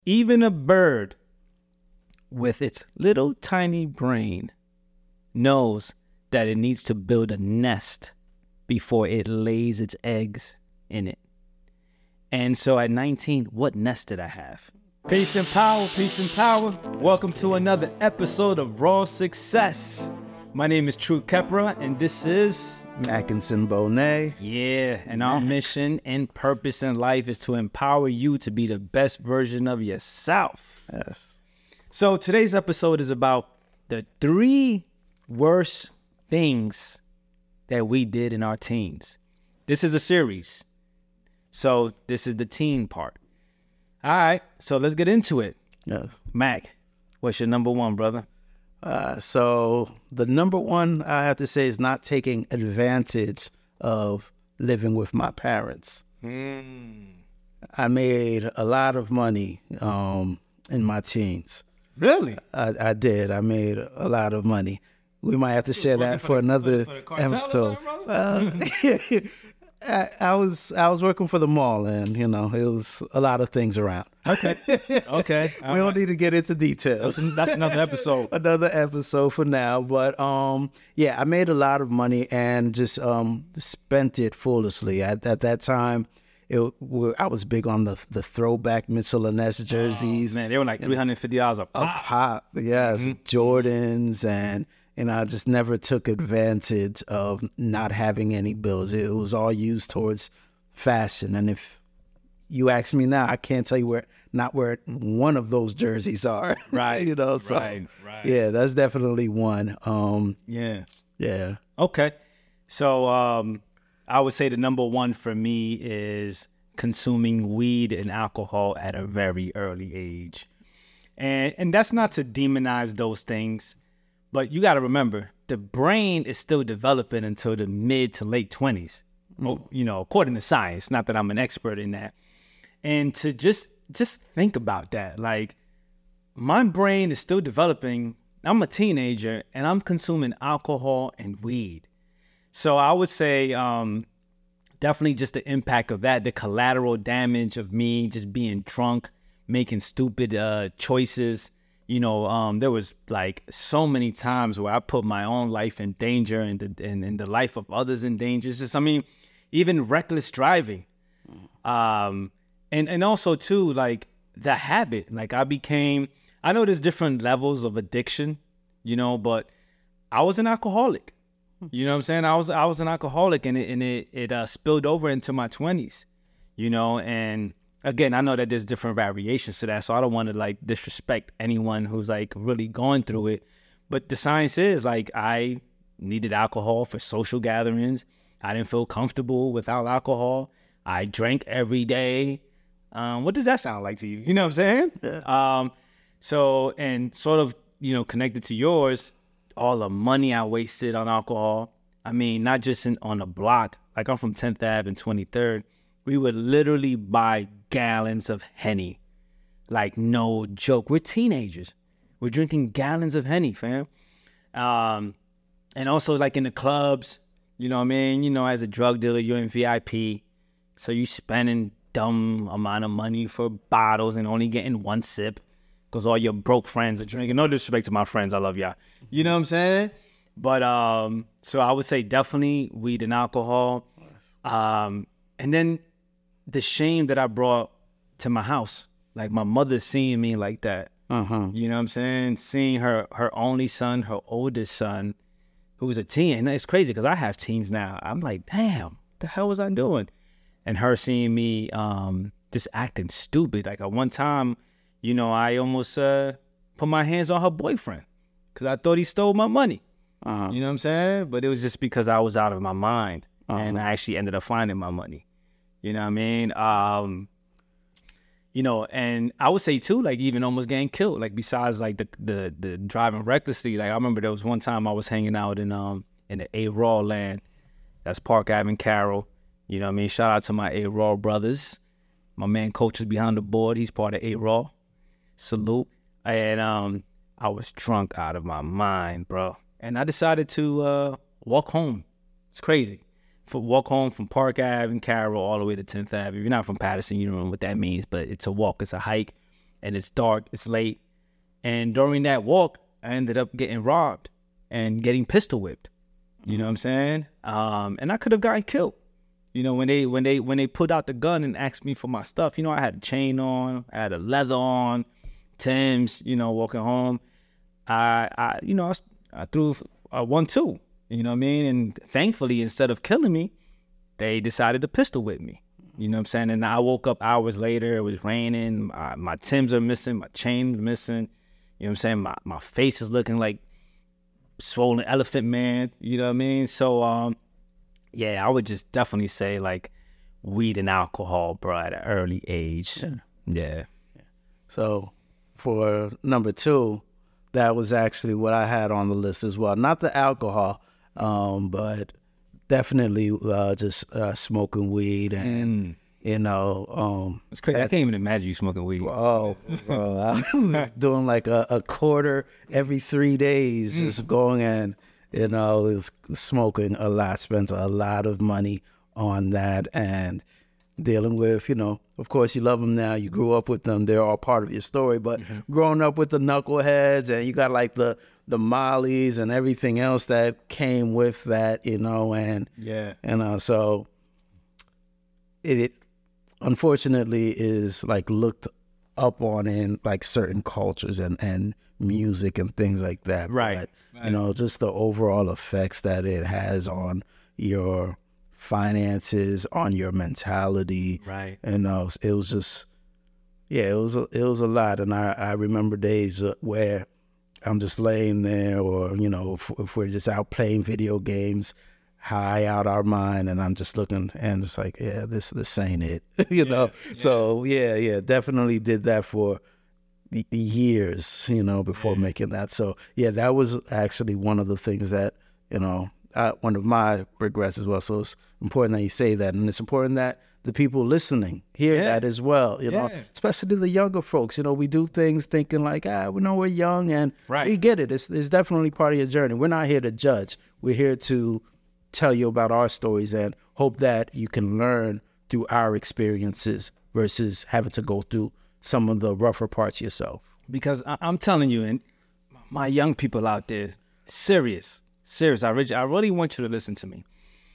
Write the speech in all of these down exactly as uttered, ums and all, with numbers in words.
Even a bird with its little tiny brain knows that it needs to build a nest before it lays its eggs in it. And so at nineteen, what nest did I have? Peace and power, peace and power. Welcome to another episode of Raw Success. My name is True Kepra, and this is Mackinson Bonet. Yeah, and our mission and purpose in life is to empower you to be the best version of yourself. Yes. So today's episode is about the three worst things that we did in our teens. This is a series. So this is the teen part. All right, so let's get into it. Yes. Mac, what's your number one, brother? Uh, so the number one I have to say is not taking advantage of living with my parents. Mm. I made a lot of money um, in my teens. Really? I, I did. I made a lot of money. We might have to share that for, for the, another for, for episode. Uh, I, I was I was working for the mall, and you know it was a lot of things around. Okay, okay. we don't right. need to get into details. That's, that's another episode. another episode for now. But um, yeah, I made a lot of money and just um spent it foolishly. At at that time, it I was big on the the throwback Mitchell and Ness jerseys. Oh, man, they were like three hundred fifty dollars a pop. A pop, yes, mm-hmm. Jordans and. And I just never took advantage of not having any bills. It was all used towards fashion. And if you ask me now, I can't tell you where, not where one of those jerseys are. Right. you know, so right, right. Yeah, that's definitely one. Um, yeah. Yeah. Okay. So um, I would say the number one for me is consuming weed and alcohol at a very early age. And and that's not to demonize those things. But you got to remember, the brain is still developing until the mid to late twenties, mm. you know, according to science. Not that I'm an expert in that. And to just just think about that, like my brain is still developing. I'm a teenager and I'm consuming alcohol and weed. So I would say um, definitely just the impact of that, the collateral damage of me just being drunk, making stupid uh, choices. You know, um, there was like so many times where I put my own life in danger and the, and, and the life of others in danger. It's just, I mean, even reckless driving. Um, and, and also, too, like the habit. Like I became, I know there's different levels of addiction, you know, but I was an alcoholic. You know what I'm saying? I was I was an alcoholic and it, and it, it uh, spilled over into my twenties, you know, and again, I know that there's different variations to that, so I don't want to like disrespect anyone who's like really going through it. But the science is like I needed alcohol for social gatherings. I didn't feel comfortable without alcohol. I drank every day. Um, what does that sound like to you? You know what I'm saying? Yeah. Um, so, and sort of, you know, connected to yours, all the money I wasted on alcohol. I mean, not just in, on the block. Like I'm from tenth Avenue and twenty-third. We would literally buy gallons of Henny. Like, no joke. We're teenagers. We're drinking gallons of Henny, fam. Um, and also, like, in the clubs, you know what I mean? You know, as a drug dealer, you're in V I P. So you spending dumb amount of money for bottles and only getting one sip because all your broke friends are drinking. No disrespect to my friends. I love y'all. You know what I'm saying? But, um, so I would say definitely weed and alcohol. Um, and then the shame that I brought to my house, like my mother seeing me like that, uh-huh. you know what I'm saying? Seeing her, her only son, her oldest son, who was a teen. And it's crazy because I have teens now. I'm like, damn, the hell was I doing? And her seeing me um, just acting stupid. Like at one time, you know, I almost uh, put my hands on her boyfriend because I thought he stole my money. Uh-huh. You know what I'm saying? But it was just because I was out of my mind. Uh-huh. And I actually ended up finding my money. You know what I mean? Um, you know, and I would say too, like even almost getting killed. Like besides like the the the driving recklessly. Like I remember there was one time I was hanging out in um in the A-Raw land. That's Park Avenue, Carroll. You know what I mean? Shout out to my A-Raw brothers. My man Coach is behind the board. He's part of A-Raw. Salute. And um, I was drunk out of my mind, bro. And I decided to uh, walk home. It's crazy. For walk home from Park Avenue, Carroll, all the way to tenth Avenue. If you're not from Patterson, you don't know what that means, but it's a walk. It's a hike. and it's dark, it's late. And during that walk, I ended up getting robbed and getting pistol whipped. You know what I'm saying? Um, and I could have gotten killed. You know, when they when they when they pulled out the gun and asked me for my stuff, you know, I had a chain on, I had a leather on, Tim's, you know, walking home. I, I you know, I, I threw a one two. You know what I mean? And thankfully, instead of killing me, they decided to pistol whip me. You know what I'm saying? And I woke up hours later. It was raining. My, my Timbs are missing. My chain's missing. You know what I'm saying? My my face is looking like swollen elephant man. You know what I mean? So, um, yeah, I would just definitely say like weed and alcohol, bro, at an early age. Yeah. Yeah. So for number two, that was actually what I had on the list as well. Not the alcohol, um, but definitely uh, just uh, smoking weed and, mm. you know. Um, it's crazy. That, I can't even imagine you smoking weed. Oh, bro. I was doing like a, a quarter every three days, mm. just going and, you know, it was smoking a lot, spent a lot of money on that and dealing with, you know, of course you love them now, you grew up with them, they're all part of your story, but mm-hmm. growing up with the knuckleheads and you got like the the mollies and everything else that came with that, you know, and yeah, you know, so it, it unfortunately is like looked up on in like certain cultures and and music and things like that, right, but, right. you know, just the overall effects that it has on your finances, on your mentality, right? And uh, it was just, yeah, it was a, it was a lot. And I, I remember days where I'm just laying there, or you know, if, if we're just out playing video games, high out our mind, and I'm just looking and just like, yeah, this this ain't it, you know. Yeah, yeah. So yeah, yeah, definitely did that for years, you know, before yeah. making that. So yeah, that was actually one of the things that, you know. Uh, one of my regrets as well. So it's important that you say that, and it's important that the people listening hear yeah. that as well. You yeah. know, especially the younger folks. You know, we do things thinking like, ah, we know we're young, and right. we get it. It's it's definitely part of your journey. We're not here to judge. We're here to tell you about our stories and hope that you can learn through our experiences versus having to go through some of the rougher parts yourself. Because I- I'm telling you, and my young people out there, serious. Serious, I really, I really want you to listen to me.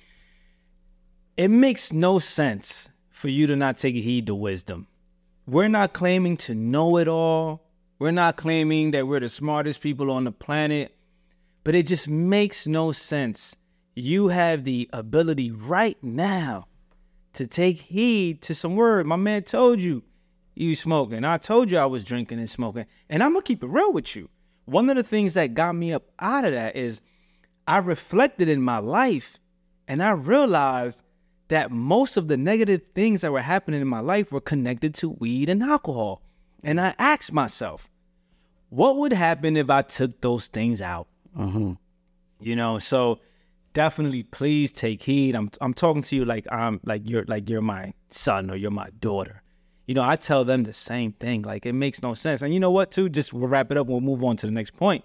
It makes no sense for you to not take heed to wisdom. We're not claiming to know it all. We're not claiming that we're the smartest people on the planet. But it just makes no sense. You have the ability right now to take heed to some word. My man told you you smoking. I told you I was drinking and smoking. And I'm going to keep it real with you. One of the things that got me up out of that is I reflected in my life and I realized that most of the negative things that were happening in my life were connected to weed and alcohol. And I asked myself, what would happen if I took those things out? Mm-hmm. You know, so definitely please take heed. I'm I'm talking to you like I'm like you're like you're my son or you're my daughter. You know, I tell them the same thing. Like, it makes no sense. And you know what, too? Just we'll wrap it up and we'll move on to the next point.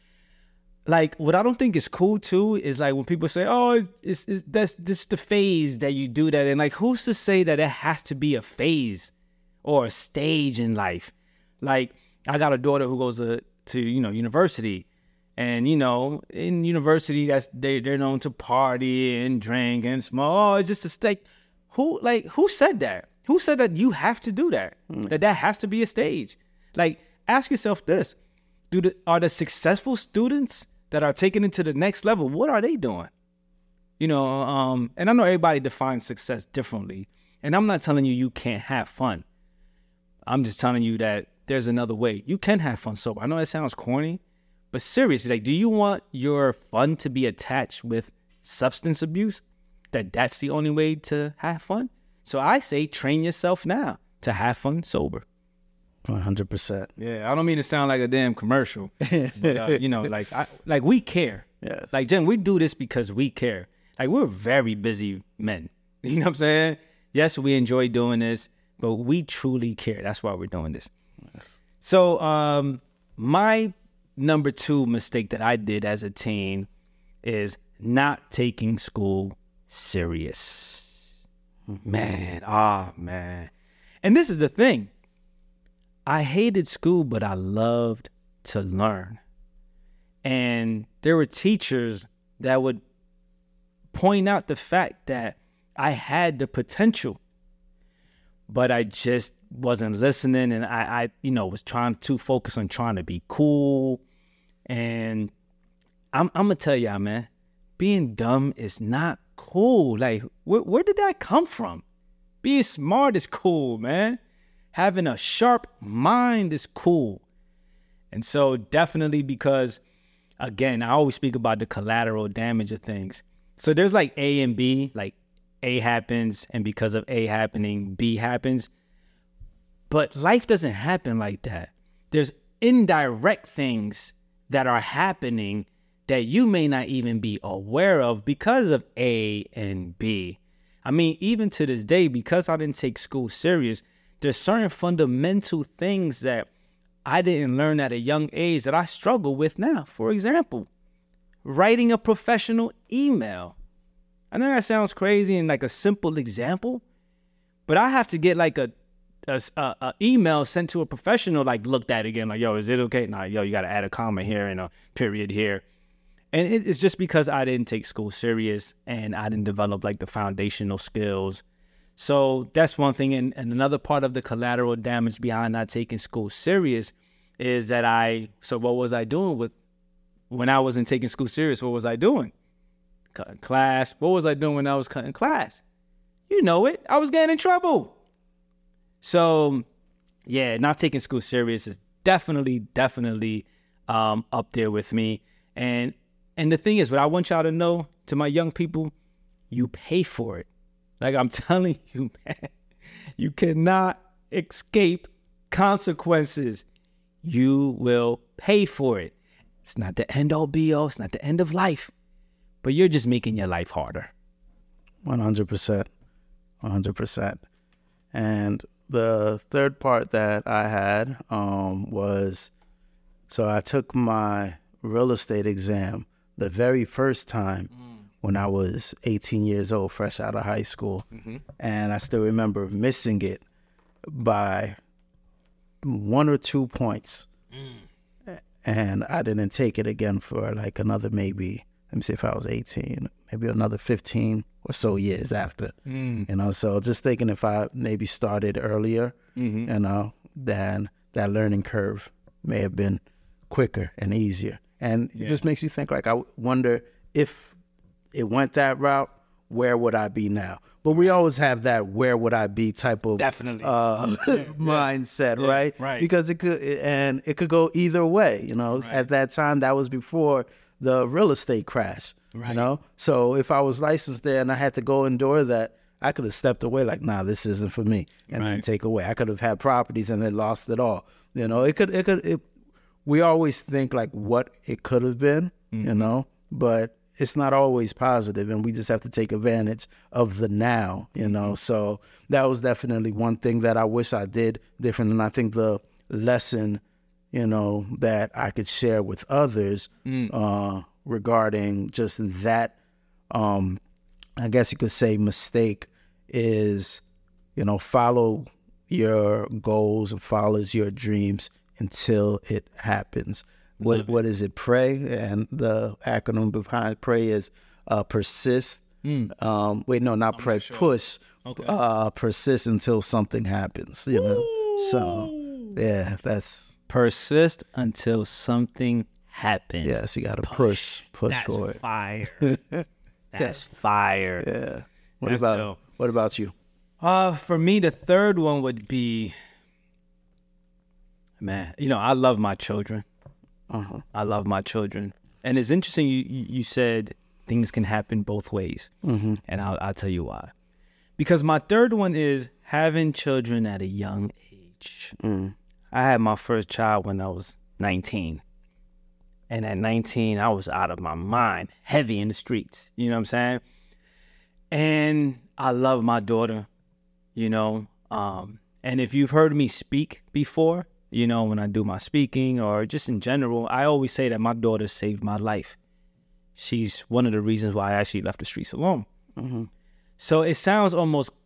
Like, what I don't think is cool, too, is like when people say, oh, it's, it's, it's that's this the phase that you do that. And like, who's to say that it has to be a phase or a stage in life? Like, I got a daughter who goes to, to you know, university. And, you know, in university, that's they, they're known to party and drink and smoke. Oh, it's just a stake. Who, like, who said that? Who said that you have to do that? Mm. That that has to be a stage? Like, ask yourself this. Do the, are the successful students that are taken into the next level, what are they doing? You know, um, and I know everybody defines success differently. And I'm not telling you you can't have fun. I'm just telling you that there's another way. You can have fun sober. I know that sounds corny, but seriously, like, do you want your fun to be attached with substance abuse? That that's the only way to have fun? So I say train yourself now to have fun sober. one hundred percent. Yeah, I don't mean to sound like a damn commercial. But, uh, you know, like I, like we care. Yes. Like, Jen, we do this because we care. Like, we're very busy men. You know what I'm saying? Yes, we enjoy doing this, but we truly care. That's why we're doing this. Yes. So um, my number two mistake that I did as a teen is not taking school serious. Man, ah, man. And this is the thing. I hated school, but I loved to learn. And there were teachers that would point out the fact that I had the potential, but I just wasn't listening. And I, I, you know, was trying to focus on trying to be cool. And I'm, I'm going to tell y'all, man, being dumb is not cool. Like, where, where did that come from? Being smart is cool, man. Having a sharp mind is cool. And so definitely because, again, I always speak about the collateral damage of things. So there's like A and B, like A happens, and because of A happening, B happens. But life doesn't happen like that. There's indirect things that are happening that you may not even be aware of because of A and B. I mean, even to this day, because I didn't take school serious, there's certain fundamental things that I didn't learn at a young age that I struggle with now. For example, writing a professional email. I know that sounds crazy and like a simple example, but I have to get like a, a, a, a email sent to a professional, like looked at again, like, yo, is it okay? Nah, yo, you got to add a comma here and a period here. And it, it's just because I didn't take school serious and I didn't develop like the foundational skills. So that's one thing. And, and another part of the collateral damage behind not taking school serious is that I, so what was I doing with, when I wasn't taking school serious, what was I doing? Cutting class. What was I doing when I was cutting class? You know it. I was getting in trouble. So yeah, not taking school serious is definitely, definitely um, up there with me. And and the thing is, what I want y'all to know, to my young people, you pay for it. Like I'm telling you, man, you cannot escape consequences. You will pay for it. It's not the end all be all. It's not the end of life, but you're just making your life harder. one hundred percent. one hundred percent. And the third part that I had um, was, so I took my real estate exam the very first time mm. when I was eighteen years old, fresh out of high school. Mm-hmm. And I still remember missing it by one or two points. Mm. And I didn't take it again for like another maybe, let me see if I was eighteen, maybe another fifteen or so years after. Mm. You know, so just thinking if I maybe started earlier, mm-hmm. you know, then that learning curve may have been quicker and easier. And yeah. It just makes you think, like, I wonder if it went that route, where would I be now? But we always have that where would I be type of definitely uh, yeah. mindset, yeah. right? Right. Because it could, and it could go either way. You know, right. At that time, that was before the real estate crash. Right. You know, so if I was licensed there and I had to go endure that, I could have stepped away like, nah, this isn't for me, and right. then take away. I could have had properties and then lost it all. You know, it could, it could, it, we always think like what it could have been, mm-hmm. you know, but it's not always positive, and we just have to take advantage of the now, you know. Mm-hmm. So that was definitely one thing that I wish I did different, and I think the lesson, you know, that I could share with others mm. uh, regarding just that, um, I guess you could say, mistake is, you know, follow your goals and follow your dreams until it happens. What what is it? Pray, and the acronym behind pray is uh, persist. Mm. Um, wait, no, not I'm pray. Not sure. Push. Okay. Uh, persist until something happens. You know. Ooh. So yeah, that's persist until something happens. Yes, you got to push, push, push That's for it. Fire. That's fire. Yeah. What That's about dope. What about you? Uh, for me, the third one would be, man, you know, I love my children. Uh-huh. I love my children. And it's interesting, you, you said things can happen both ways. Mm-hmm. And I'll, I'll tell you why. Because my third one is having children at a young age. Mm. I had my first child when I was nineteen. And at nineteen, I was out of my mind, heavy in the streets. You know what I'm saying? And I love my daughter, you know. Um, and if you've heard me speak before, you know, when I do my speaking or just in general, I always say that my daughter saved my life. She's one of the reasons why I actually left the streets alone. Mm-hmm. So it sounds almost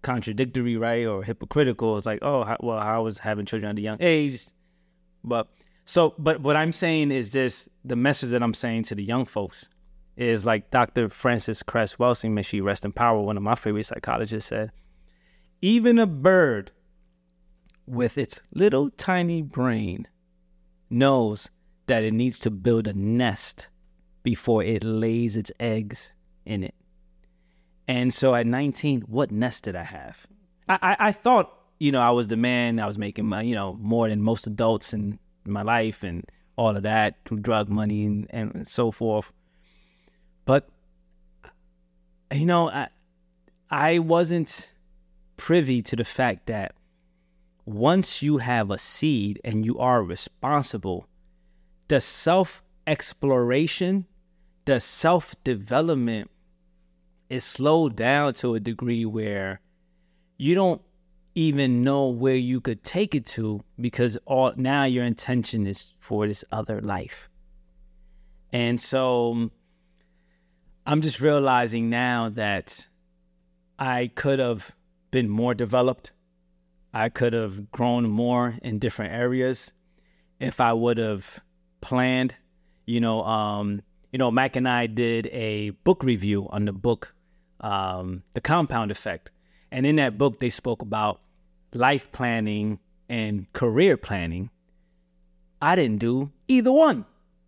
contradictory, right, or hypocritical. It's like, oh, how, well, I was having children at a young age. But so, but what I'm saying is this, the message that I'm saying to the young folks is like Doctor Frances Cress Welsing, may she rest in power, one of my favorite psychologists, said, even a bird with its little tiny brain knows that it needs to build a nest before it lays its eggs in it. And so at nineteen, what nest did I have? I, I, I thought, you know, I was the man. I was making, my, you know, more than most adults in my life and all of that through drug money and, and so forth. But, you know, I, I wasn't privy to the fact that once you have a seed and you are responsible, the self-exploration, the self-development is slowed down to a degree where you don't even know where you could take it to, because all now your intention is for this other life. And so I'm just realizing now that I could have been more developed. I could have grown more in different areas if I would have planned. You know, um, you know, Mac and I did a book review on the book, um, The Compound Effect. And in that book, they spoke about life planning and career planning. I didn't do either one.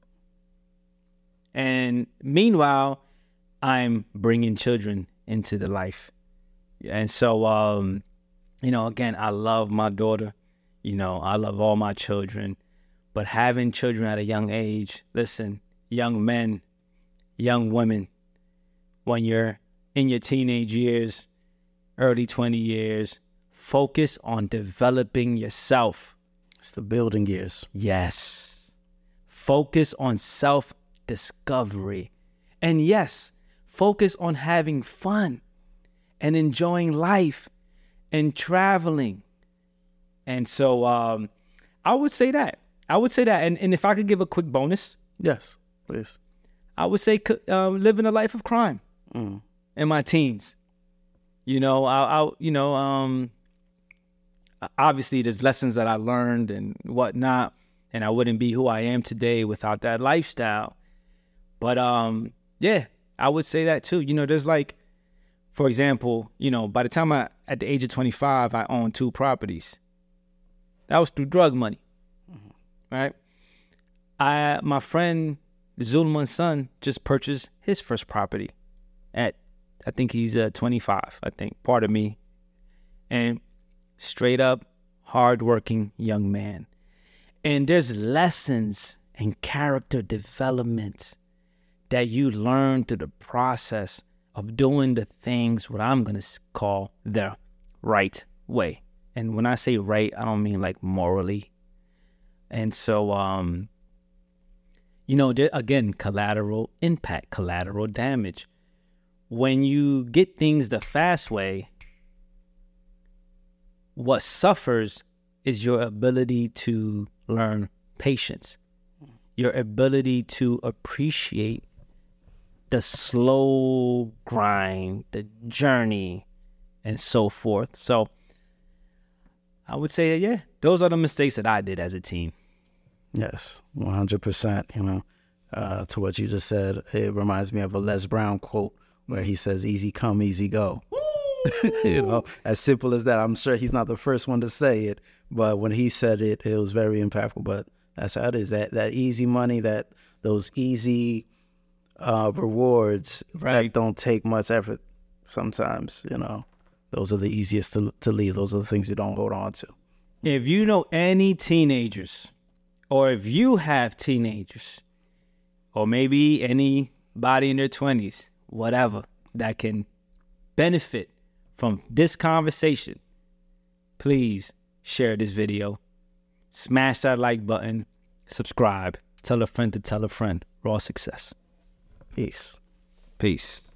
And meanwhile, I'm bringing children into the life. And so, um, you know, again, I love my daughter. You know, I love all my children. But having children at a young age, listen, young men, young women, when you're in your teenage years, early twenty years, focus on developing yourself. It's the building years. Yes. Focus on self-discovery. And yes, focus on having fun and enjoying life and traveling. And so um, I would say that. I would say that. And, and if I could give a quick bonus. Yes, please. I would say um, living a life of crime mm. in my teens. You know, I, I, you know, um, obviously there's lessons that I learned and whatnot, and I wouldn't be who I am today without that lifestyle. But um, yeah, I would say that too. You know, there's like, for example, you know, by the time I, at the age of twenty-five, I owned two properties. That was through drug money, mm-hmm. right? I, my friend Zulman's son just purchased his first property at, I think he's uh, twenty-five, I think, part of me. And straight up, hardworking young man. And there's lessons and character development that you learn through the process of doing the things, what I'm going to call the right way. And when I say right, I don't mean like morally. And so, um, you know, there, again, collateral impact, collateral damage. When you get things the fast way, what suffers is your ability to learn patience, your ability to appreciate the slow grind, the journey, and so forth. So I would say, yeah, those are the mistakes that I did as a teen. Yes, one hundred percent. You know, uh, to what you just said, it reminds me of a Les Brown quote where he says, easy come, easy go. You know, as simple as that. I'm sure he's not the first one to say it, but when he said it, it was very impactful. But that's how it is. That that easy money, that those easy uh, rewards right. that don't take much effort. Sometimes, you know, those are the easiest to to leave. Those are the things you don't hold on to. If you know any teenagers, or if you have teenagers, or maybe anybody in their twenties, whatever, that can benefit from this conversation, please share this video, smash that like button, subscribe, tell a friend to tell a friend. Raw success. Peace. Peace.